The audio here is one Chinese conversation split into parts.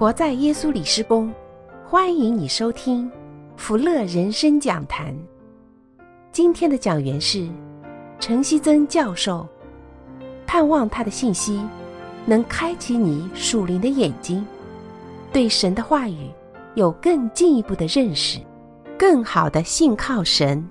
活在耶稣里施工，欢迎你收听福乐人生讲坛。今天的讲员是陈希曾教授，盼望他的信息能开启你属灵的眼睛，对神的话语有更进一步的认识，更好的信靠神。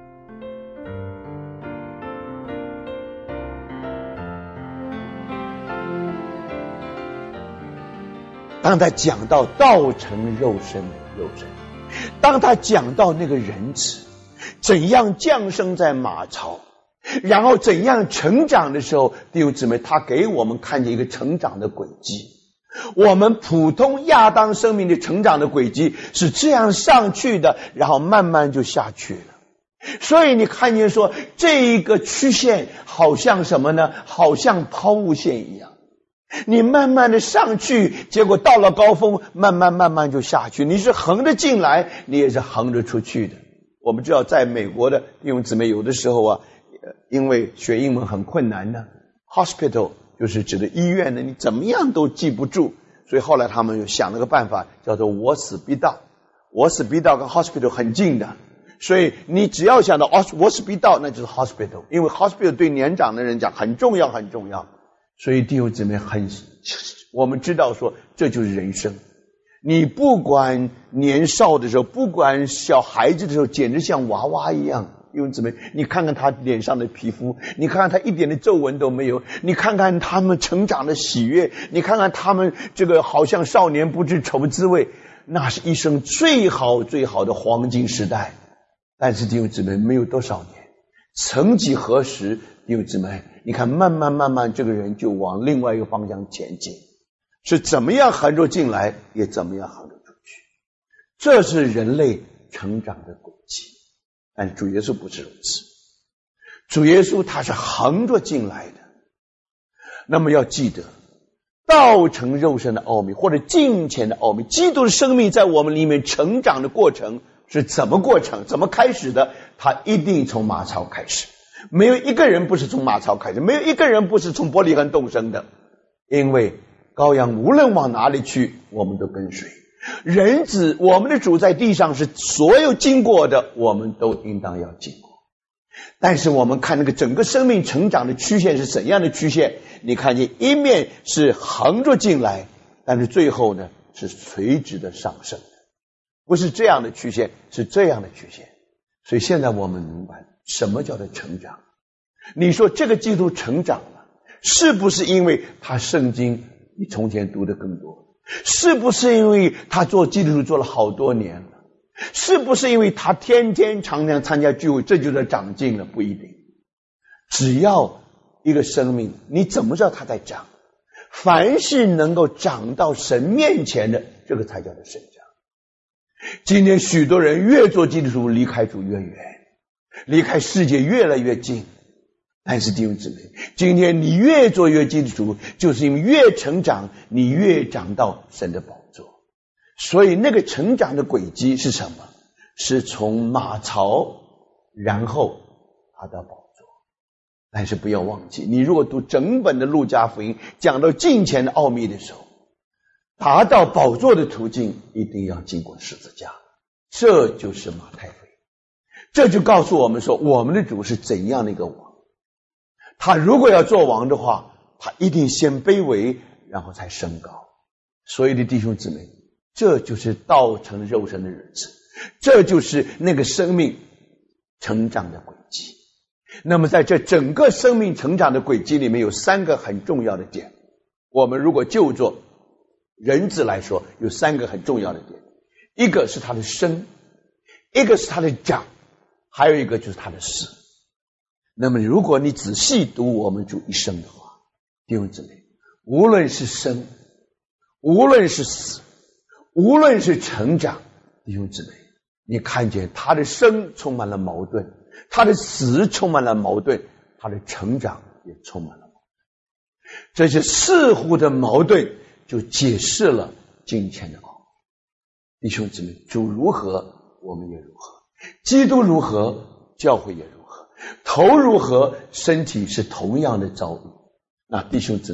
当他讲到道成肉身，当他讲到那个人子怎样降生在马槽，然后怎样成长的时候，弟兄姊妹，他给我们看见一个成长的轨迹。我们普通亚当生命的成长的轨迹是这样上去的，然后慢慢就下去了。所以你看见说这一个曲线好像什么呢？好像抛物线一样，你慢慢的上去，结果到了高峰，慢慢就下去。你是横着进来，你也是横着出去的。我们知道在美国的弟兄姊妹有的时候啊，因为学英文很困难呢， hospital 就是指的医院呢，你怎么样都记不住，所以后来他们又想了个办法，叫做我死必到。我死必到跟 hospital 很近的，所以你只要想到我死必到，那就是 hospital， 因为 hospital 对年长的人讲很重要很重要。所以弟兄姊妹，我们知道说这就是人生。你不管年少的时候，不管小孩子的时候，简直像娃娃一样。弟兄姊妹，你看看他脸上的皮肤，你看看他一点的皱纹都没有，你看看他们成长的喜悦，你看看他们这个好像少年不知愁滋味，那是一生最好最好的黄金时代。但是弟兄姊妹，没有多少年，曾几何时，弟兄姊妹，你看慢慢这个人就往另外一个方向前进，是怎么样横着进来，也怎么样横着出去。这是人类成长的轨迹。但是主耶稣不是如此，主耶稣他是横着进来的。那么要记得道成肉身的奥秘，或者敬虔的奥秘，基督的生命在我们里面成长的过程是怎么过程，怎么开始的？他一定从马槽开始，没有一个人不是从马槽开始，没有一个人不是从伯利恒诞生的。因为羔羊无论往哪里去，我们都跟随。人子，我们的主在地上是所有经过的，我们都应当要经过。但是我们看那个整个生命成长的曲线是怎样的曲线？你看见一面是横着进来，但是最后呢是垂直的上升的，不是这样的曲线，是这样的曲线。所以现在我们明白什么叫做成长。你说这个基督成长了，是不是因为他圣经你从前读的更多？是不是因为他做基督徒做了好多年了？是不是因为他天天常常参加聚会，这就是长进了？不一定。只要一个生命，你怎么知道他在长？凡是能够长到神面前的，这个才叫做生长。今天许多人越做基督徒，离开主越远，离开世界越来越近。但是弟兄姊妹，今天你越做越基督徒，就是因为越成长，你越长到神的宝座。所以那个成长的轨迹是什么？是从马槽，然后达到宝座。但是不要忘记，你如果读整本的路加福音，讲到敬虔的奥秘的时候，达到宝座的途径一定要经过十字架。这就是马太福音。这就告诉我们说，我们的主是怎样的一个王。他如果要做王的话，他一定先卑微，然后才升高。所以的弟兄姊妹，这就是道成肉身的日子，这就是那个生命成长的轨迹。那么在这整个生命成长的轨迹里面，有三个很重要的点。我们如果就做人子来说，有三个很重要的点。一个是他的生，一个是他的长，还有一个就是他的死。那么如果你仔细读我们主一生的话，弟兄姊妹，无论是生，无论是死，无论是成长，弟兄姊妹，你看见他的生充满了矛盾，他的死充满了矛盾，他的成长也充满了矛盾。这些似乎的矛盾就解释了敬虔的奥秘。弟兄姊妹，主如何，我们也如何；基督如何，教会也如何；头如何，身体是同样的遭遇。那弟兄姊妹，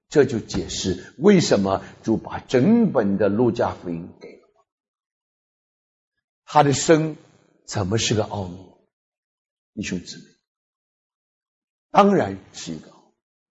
这就解释为什么主把整本的路加福音给了我。他的生怎么是个奥秘？弟兄姊妹，当然是一个奥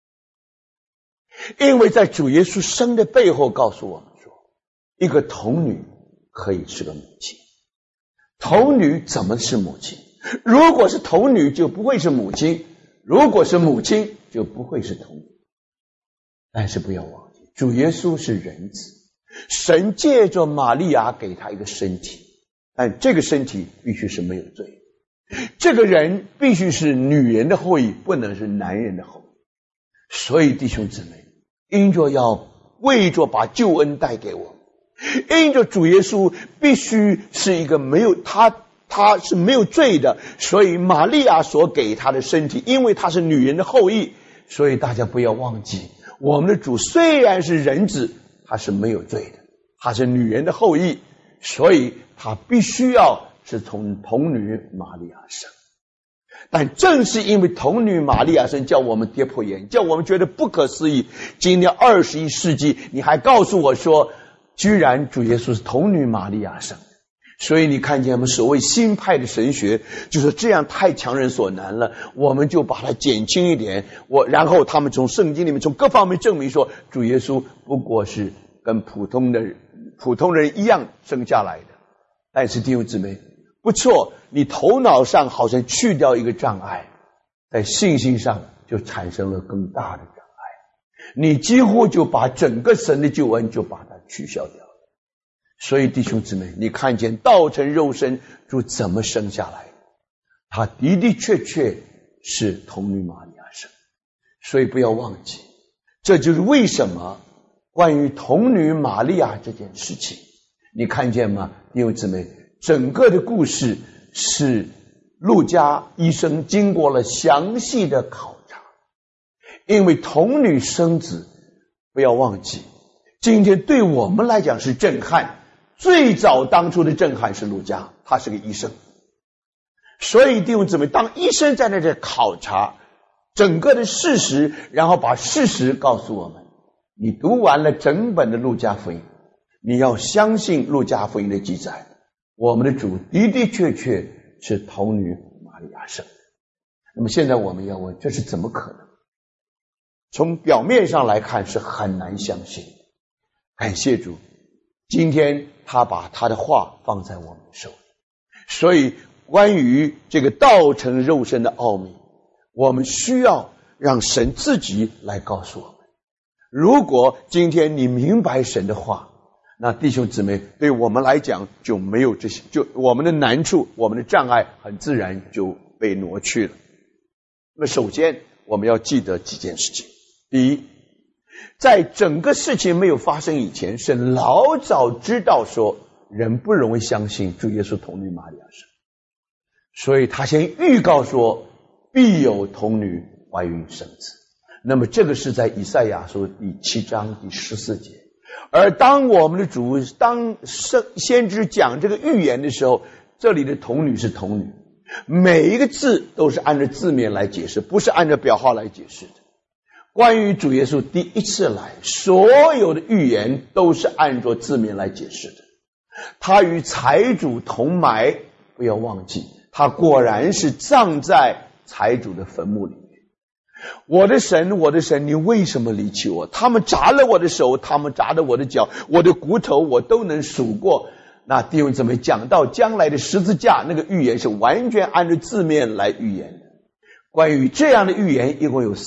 秘，因为在主耶稣生的背后告诉我们说，一个童女可以是个母亲。童女怎么是母亲？如果是童女就不会是母亲，如果是母亲就不会是童女。但是不要忘记，主耶稣是人子，神借着玛利亚给他一个身体，但这个身体必须是没有罪的，这个人必须是女人的后裔，不能是男人的后裔。所以弟兄姊妹，因着要为着把救恩带给我们，因着主耶稣必须是一个没有他是没有罪的，所以玛利亚所给他的身体，因为他是女人的后裔，所以大家不要忘记，我们的主虽然是人子，他是没有罪的，他是女人的后裔，所以他必须要是从童女玛利亚生。但正是因为童女玛利亚生，叫我们跌破眼，叫我们觉得不可思议。今天21世纪，你还告诉我说，居然主耶稣是童女玛利亚生。所以你看见我们所谓新派的神学，就是这样太强人所难了，我们就把它减轻一点。然后他们从圣经里面从各方面证明说，主耶稣不过是跟普通人一样生下来的。但是弟兄姊妹，不错，你头脑上好像去掉一个障碍，在信心上就产生了更大的障碍，你几乎就把整个神的救恩就把它取消掉了。所以弟兄姊妹，你看见道成肉身主怎么生下来，他的的确确是童女玛利亚生。所以不要忘记，这就是为什么关于童女玛利亚这件事情，你看见吗？弟兄姊妹，整个的故事是路加医生经过了详细的考察，因为童女生子，不要忘记，今天对我们来讲是震撼。最早当初的震撼是路加，他是个医生，所以弟兄姊妹，当医生在那里考察整个的事实，然后把事实告诉我们，你读完了整本的路加福音，你要相信路加福音的记载，我们的主的的确确是童女玛利亚生的。那么现在我们要问，这是怎么可能？从表面上来看是很难相信。感谢主，今天他把他的话放在我们手里，所以关于这个道成肉身的奥秘，我们需要让神自己来告诉我们。如果今天你明白神的话，那弟兄姊妹，对我们来讲就没有这些，就我们的难处，我们的障碍很自然就被挪去了。那么首先我们要记得几件事情。第一，在整个事情没有发生以前，神老早知道说人不容易相信主耶稣童女玛利亚生，所以他先预告说必有童女怀孕生子。那么这个是在以赛亚书第7章第14节。而当我们的主当先知讲这个预言的时候，这里的童女是童女，每一个字都是按照字面来解释，不是按照表号来解释的。关于主耶稣第一次来，所有的预言都是按照字面来解释的。他与财主同埋，不要忘记，他果然是葬在财主的坟墓里面。我的神，我的神，你为什么离弃我？他们扎了我的手，他们扎了我的脚，我的骨头我都能数过。那弟兄姊妹，讲到将来的十字架，那个预言是完全按照字面来预言的。关于这样的预言，一共有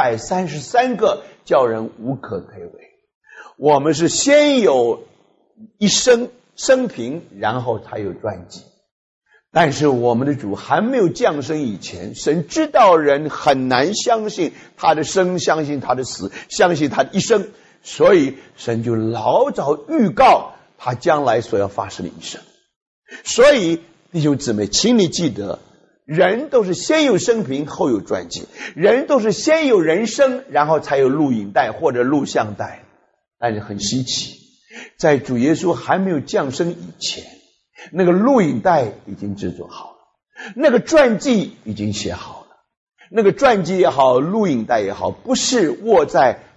333个，叫人无可推诿。我们是先有一生平，然后才有传记。但是我们的主还没有降生以前，神知道人很难相信他的生，相信他的死，相信他的一生，所以神就老早预告他将来所要发生的一生。所以弟兄姊妹，请你记得，人都是先有生平后有传记，人都是先有人生然后才有录影带或者录像带。但是很稀奇，在主耶稣还没有降生以前，那个录影带已经制作好了，那个传记已经写好了。那个传记也好，录影带也好，不是握在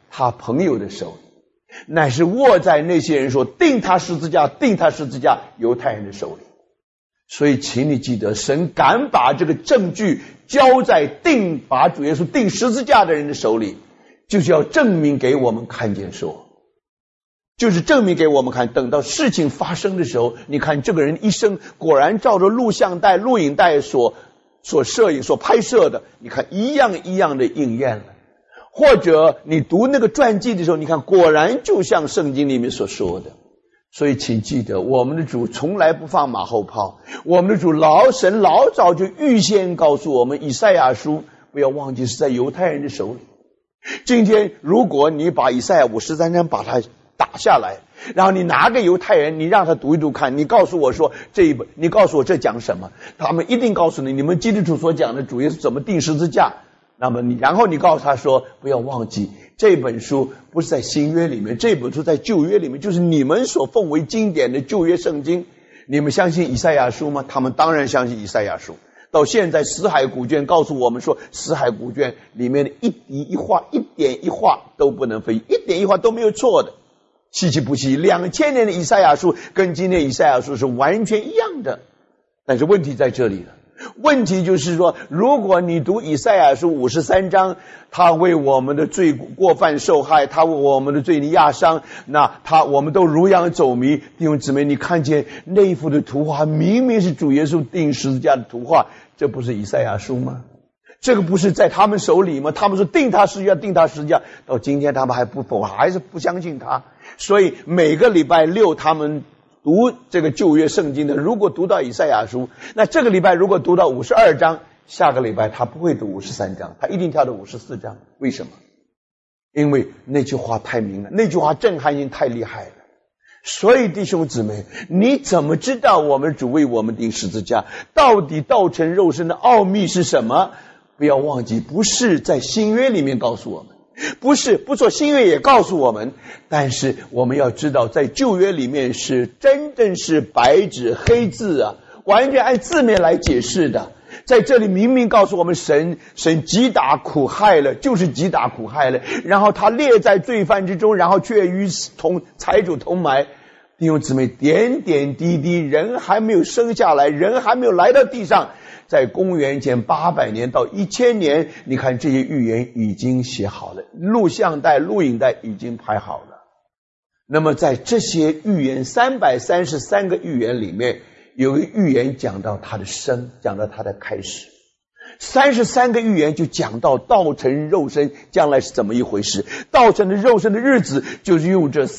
他朋友的手里，乃是握在那些人说钉他十字架钉他十字架犹太人的手里。所以请你记得，神敢把这个证据交在把主耶稣钉十字架的人的手里，就是要证明给我们看见说，就是证明给我们看，等到事情发生的时候，你看这个人一生果然照着录像带录影带所摄影所拍摄的，你看一样一样的应验了。或者你读那个传记的时候，你看果然就像圣经里面所说的。所以请记得，我们的主从来不放马后炮，我们的主神老早就预先告诉我们，以赛亚书不要忘记是在犹太人的手里。今天如果你把以赛亚53章把它打下来，然后你拿给犹太人，你让他读一读看，你告诉我说你告诉我这讲什么，他们一定告诉你们基督徒所讲的主耶稣怎么钉十字架。那么然后你告诉他说，不要忘记这本书不是在新约里面，这本书在旧约里面，就是你们所奉为经典的旧约圣经。你们相信以赛亚书吗？他们当然相信以赛亚书。到现在死海古卷告诉我们说，死海古卷里面的一笔一画一点一画都不能废，一点一画都没有错的。稀奇不稀，2000年的以赛亚书跟今天以赛亚书是完全一样的。但是问题在这里了，问题就是说，如果你读以赛亚书53章，他为我们的罪过犯受害，他为我们的罪孽压伤，那我们都如羊走迷。弟兄姊妹，你看见那幅的图画明明是主耶稣钉十字架的图画，这不是以赛亚书吗？这个不是在他们手里吗？他们说钉他十字架钉他十字架，到今天他们还是不相信他。所以每个礼拜六他们读这个旧约圣经的，如果读到以赛亚书，那这个礼拜如果读到52章，下个礼拜他不会读53章，他一定跳到54章。为什么？因为那句话太明了，那句话震撼性太厉害了。所以弟兄姊妹，你怎么知道我们主为我们钉十字架？到底道成肉身的奥秘是什么？不要忘记，不是在新约里面告诉我们，不说新约也告诉我们，但是我们要知道，在旧约里面是真正是白纸黑字啊，完全按字面来解释的。在这里明明告诉我们，神击打苦害了，就是击打苦害了，然后他列在罪犯之中，然后却与财主同埋。弟兄姊妹，点点滴滴，人还没有生下来，人还没有来到地上，在公元前800年到1000年，你看这些预言已经写好了，录像带录影带已经拍好了。那么在这些预言333个预言里面，有一个预言讲到他的生，讲到他的开始。33个预言就讲到道成肉身将来是怎么一回事，道成的肉身的日子就是用这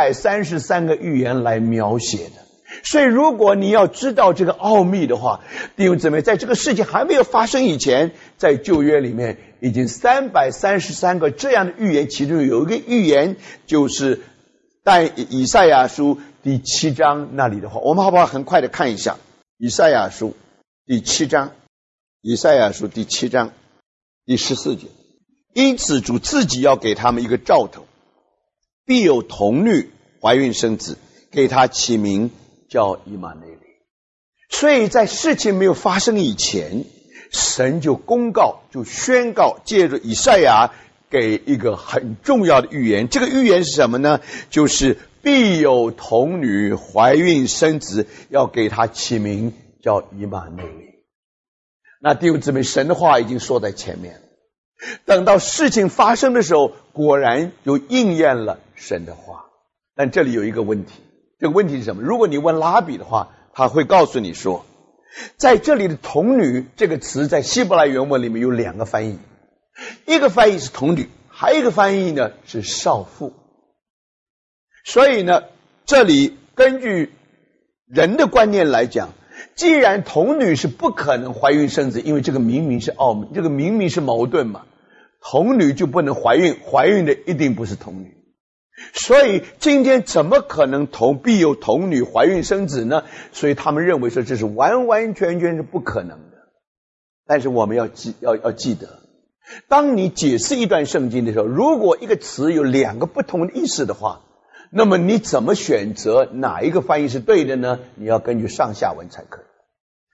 333个预言来描写的。所以如果你要知道这个奥秘的话，弟兄姊妹，在这个事情还没有发生以前，在旧约里面已经333个这样的预言，其中有一个预言就是在以赛亚书第7章那里的话，我们好不好很快的看一下以赛亚书第7章，以赛亚书第7章第14节，因此主自己要给他们一个兆头，必有童女怀孕生子，给他起名叫以马内利。所以在事情没有发生以前，神就公告就宣告，借着以赛亚给一个很重要的预言。这个预言是什么呢？就是必有童女怀孕生子，要给他起名叫以马内利。那弟兄姊妹，神的话已经说在前面了，等到事情发生的时候，果然就应验了神的话。但这里有一个问题，这个问题是什么？如果你问拉比的话，他会告诉你说，在这里的童女这个词在希伯来原文里面有2个翻译，一个翻译是童女，还有一个翻译呢是少妇。所以呢，这里根据人的观念来讲，既然童女是不可能怀孕生子，因为这个明明是奥秘，这个明明是矛盾嘛，童女就不能怀孕，怀孕的一定不是童女。所以今天怎么可能必有童女怀孕生子呢？所以他们认为说这是完完全全是不可能的。但是我们要记得，当你解释一段圣经的时候，如果一个词有2个不同的意思的话，那么你怎么选择哪一个翻译是对的呢？你要根据上下文才可以。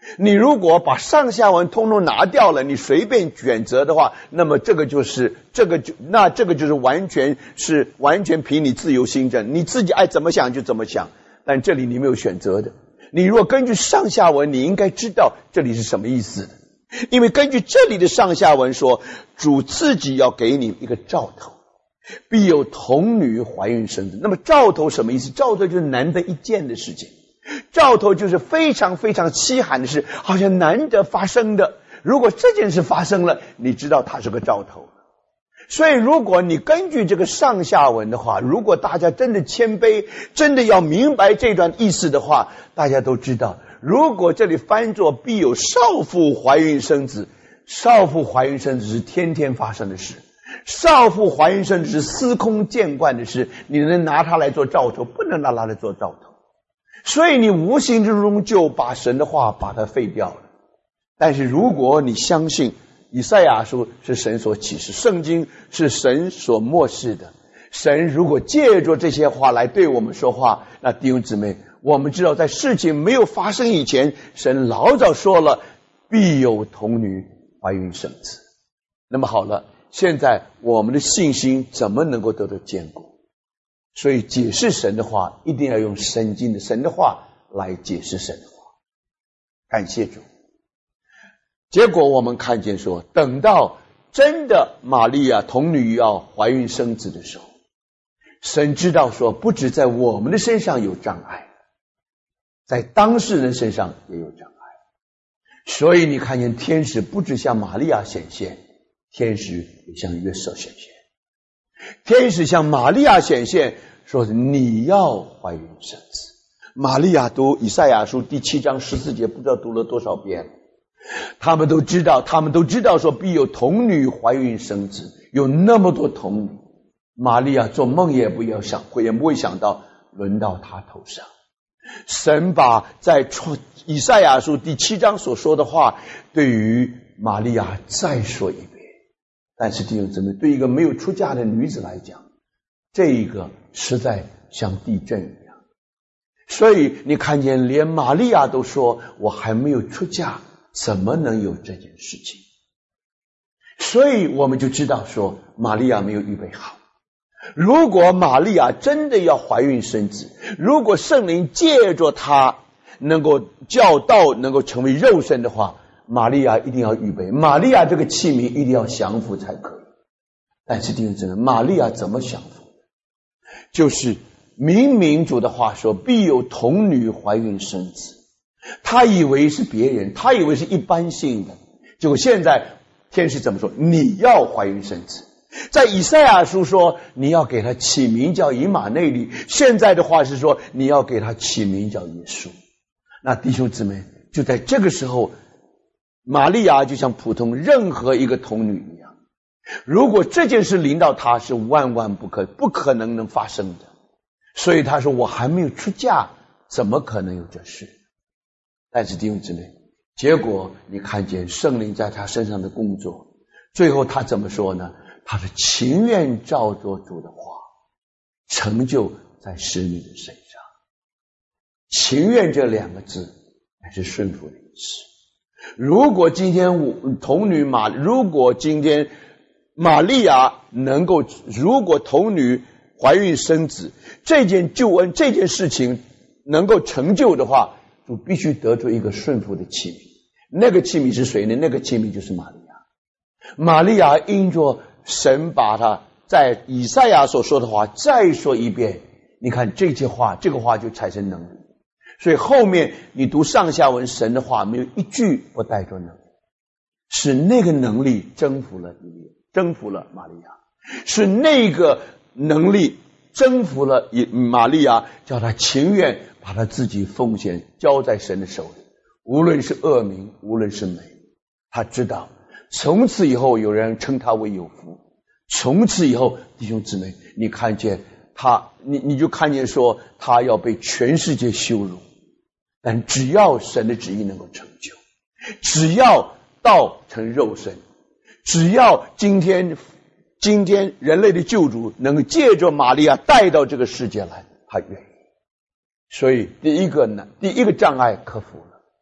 你如果把上下文通通拿掉了，你随便选择的话，那么这个就是完全凭你自由心证，你自己爱怎么想就怎么想。但这里你没有选择的，你如果根据上下文，你应该知道这里是什么意思的，因为根据这里的上下文说，主自己要给你一个兆头，必有童女怀孕生子。那么兆头什么意思？兆头就是难得一见的事情，兆头就是非常非常稀罕的事，好像难得发生的。如果这件事发生了，你知道它是个兆头。所以如果你根据这个上下文的话，如果大家真的谦卑，真的要明白这段意思的话，大家都知道，如果这里翻作必有少妇怀孕生子，少妇怀孕生子是天天发生的事，少妇怀孕生子是司空见惯的事，你能拿它来做兆头？不能拿它来做兆头。所以你无形之中就把神的话把它废掉了。但是如果你相信以赛亚书是神所启示，圣经是神所默示的，神如果借着这些话来对我们说话，那弟兄姊妹，我们知道在事情没有发生以前，神老早说了必有童女怀孕生子。那么好了，现在我们的信心怎么能够得到坚固？所以解释神的话一定要用圣经的神的话来解释神的话。感谢主。结果我们看见说，等到真的玛利亚童女要怀孕生子的时候，神知道说不止在我们的身上有障碍，在当事人身上也有障碍。所以你看见天使不止向玛利亚显现，天使也向约瑟显现。天使向玛利亚显现，说你要怀孕生子。玛利亚读以赛亚书第7章14节，不知道读了多少遍。他们都知道说必有童女怀孕生子，有那么多童女，玛利亚做梦也不会想到轮到她头上。神把在以赛亚书第7章所说的话对于玛利亚再说一遍。但是弟兄姊妹，对一个没有出嫁的女子来讲，这一个实在像地震一样。所以你看见连玛利亚都说我还没有出嫁，怎么能有这件事情？所以我们就知道说玛利亚没有预备好。如果玛利亚真的要怀孕生子，如果圣灵借着她能够教导能够成为肉身的话，玛利亚一定要预备，玛利亚这个器皿一定要降服才可以。但是弟兄姊妹，玛利亚怎么降服？就是明明主的话说必有童女怀孕生子，他以为是别人，他以为是一般性的，结果现在天使怎么说？你要怀孕生子。在以赛亚书说你要给他起名叫以马内利，现在的话是说你要给他起名叫耶稣。那弟兄姊妹，就在这个时候，玛利亚就像普通任何一个童女一样，如果这件事临到她是万万不可能发生的。所以她说我还没有出嫁，怎么可能有这事？但是弟兄姊妹，结果你看见圣灵在她身上的工作，最后她怎么说呢？她是情愿照着主的话成就在使女的身上。情愿这两个字乃是顺服的意思。如果今天如果今天玛利亚能够，如果童女怀孕生子，这件救恩这件事情能够成就的话，就必须得出一个顺服的器皿。那个器皿是谁呢？那个器皿就是玛利亚。玛利亚因着神把她在以赛亚所说的话再说一遍，你看这个话就产生能力。所以后面你读上下文，神的话没有一句不带着能力，是那个能力征服了玛利亚，是那个能力征服了玛利亚，叫她情愿把她自己奉献交在神的手里，无论是恶名，无论是美，她知道从此以后有人称她为有福。从此以后弟兄姊妹，你看见她，你就看见说她要被全世界羞辱，但只要神的旨意能够成就，只要道成肉身，只要今天人类的救主能够借着玛利亚带到这个世界来，他愿意。所以第一个障碍克服了，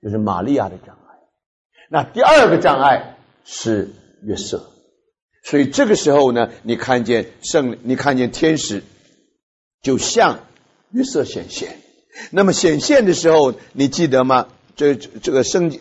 就是玛利亚的障碍。那第二个障碍是约瑟。所以这个时候呢，你看见天使就向约瑟显现。那么显现的时候，你记得吗？这个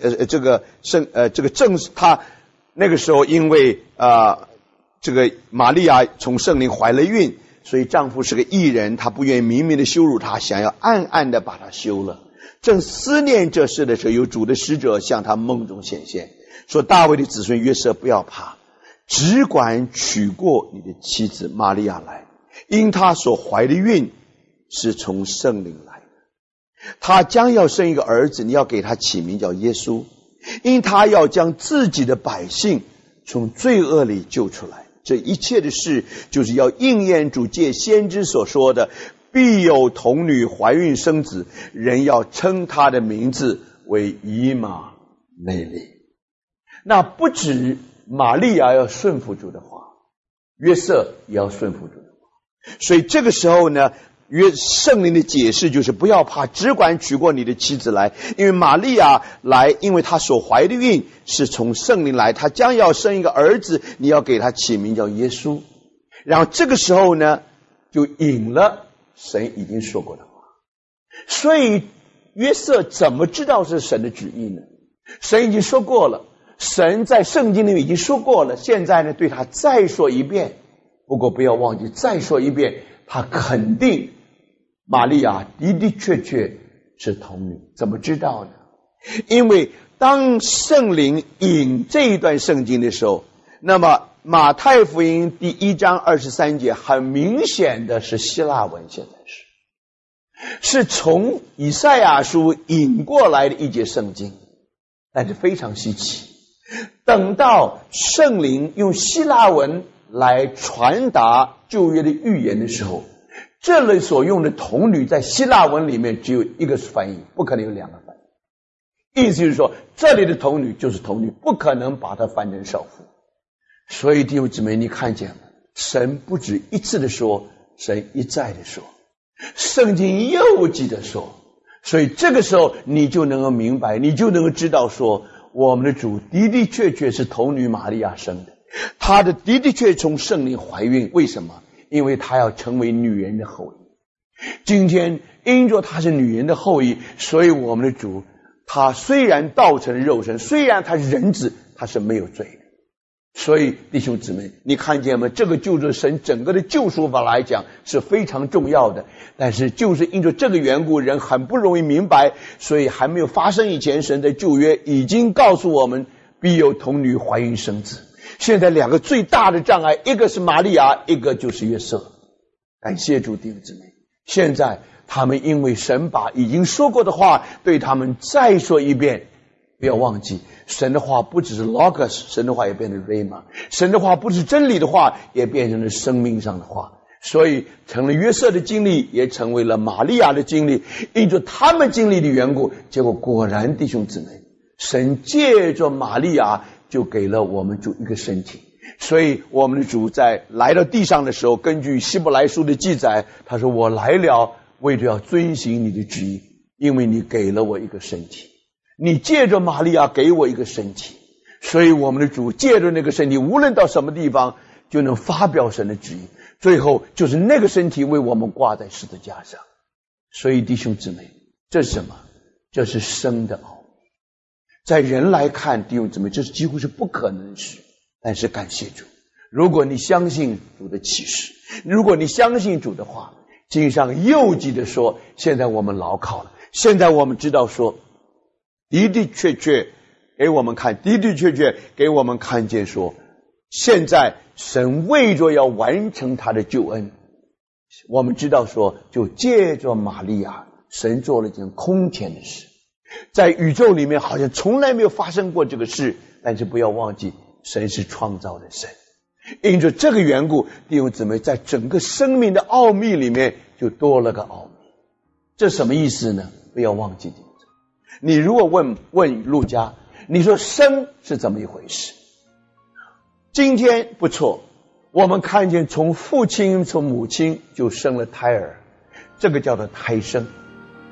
正是他那个时候，因为这个玛利亚从圣灵怀了孕，所以丈夫是个义人，他不愿意明明的羞辱他，想要暗暗的把他休了。正思念这事的时候，有主的使者向他梦中显现，说大卫的子孙约瑟不要怕，只管娶过你的妻子玛利亚来，因她所怀的孕是从圣灵来的。他将要生一个儿子，你要给他起名叫耶稣，因他要将自己的百姓从罪恶里救出来。这一切的事就是要应验主借先知所说的，必有童女怀孕生子，人要称他的名字为以马内利。那不止玛利亚要顺服主的话，约瑟也要顺服主的话。所以这个时候呢，圣灵的解释就是不要怕，只管娶过你的妻子来，因为玛利亚来，因为她所怀的孕是从圣灵来，她将要生一个儿子，你要给他起名叫耶稣。然后这个时候呢，就引了神已经说过的话。所以约瑟怎么知道是神的旨意呢？神已经说过了，神在圣经里面已经说过了，现在呢对他再说一遍。不过不要忘记，再说一遍，他肯定玛利亚的的确确是童女。怎么知道呢？因为当圣灵引这一段圣经的时候，那么马太福音第1章23节很明显的是希腊文，现在是从以赛亚书引过来的一节圣经，但是非常稀奇。等到圣灵用希腊文来传达旧约的预言的时候，这类所用的童女在希腊文里面只有一个翻译，不可能有两个翻译。意思就是说，这里的童女就是童女，不可能把它翻成少妇。所以弟兄姊妹，你看见了，神不止一次的说，神一再的说，圣经又记得说。所以这个时候你就能够明白，你就能够知道说，我们的主的的确确是童女玛利亚生的，她的的确从圣灵怀孕。为什么？因为她要成为女人的后裔。今天因着她是女人的后裔，所以我们的主他虽然道成肉身，虽然他是人子，他是没有罪的。所以弟兄姊妹，你看见吗？这个就是神整个的救赎法来讲是非常重要的。但是就是因着这个缘故，人很不容易明白，所以还没有发生以前，神的旧约已经告诉我们必有童女怀孕生子。现在两个最大的障碍，一个是玛利亚，一个就是约瑟。感谢主弟兄姊妹，现在他们因为神把已经说过的话对他们再说一遍。不要忘记，神的话不只是 logos， 神的话也变成 rhema， 神的话不是真理的话，也变成了生命上的话。所以成了约瑟的经历，也成为了玛利亚的经历。因着他们经历的缘故，结果果然弟兄姊妹，神借着玛利亚就给了我们主一个身体。所以我们的主在来到地上的时候，根据希伯来书的记载，他说我来了为着要遵行你的旨意，因为你给了我一个身体，你借着玛利亚给我一个身体，所以我们的主借着那个身体，无论到什么地方就能发表神的旨意，最后就是那个身体为我们挂在十字架上。所以弟兄姊妹，这是什么？这是生的奥秘。在人来看，弟兄姊妹，这是几乎是不可能的事。但是感谢主，如果你相信主的启示，如果你相信主的话，经上又记得说，现在我们牢靠了，现在我们知道说，的的确确给我们看，的的确确给我们看见说，现在神为着要完成他的救恩，我们知道说，就借着玛利亚，神做了一件空前的事。在宇宙里面好像从来没有发生过这个事，但是不要忘记，神是创造的神。因着这个缘故，弟兄姊妹，在整个生命的奥秘里面就多了个奥秘。这什么意思呢？不要忘记，你如果问路加，你说生是怎么一回事？今天不错，我们看见从父亲从母亲就生了胎儿，这个叫做胎生。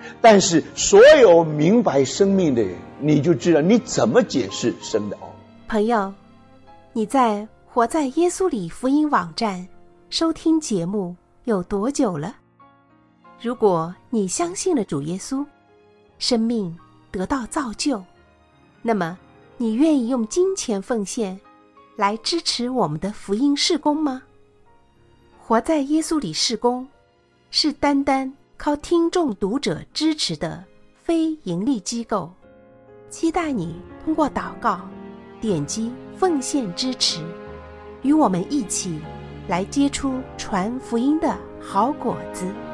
但是所有明白生命的人，你就知道你怎么解释生的奥秘。 朋友，你在活在耶稣里福音网站收听节目有多久了？如果你相信了主耶稣，生命得到造就，那么你愿意用金钱奉献来支持我们的福音事工吗？活在耶稣里事工是单单靠听众读者支持的非盈利机构，期待你通过祷告点击奉献支持，与我们一起来结出传福音的好果子。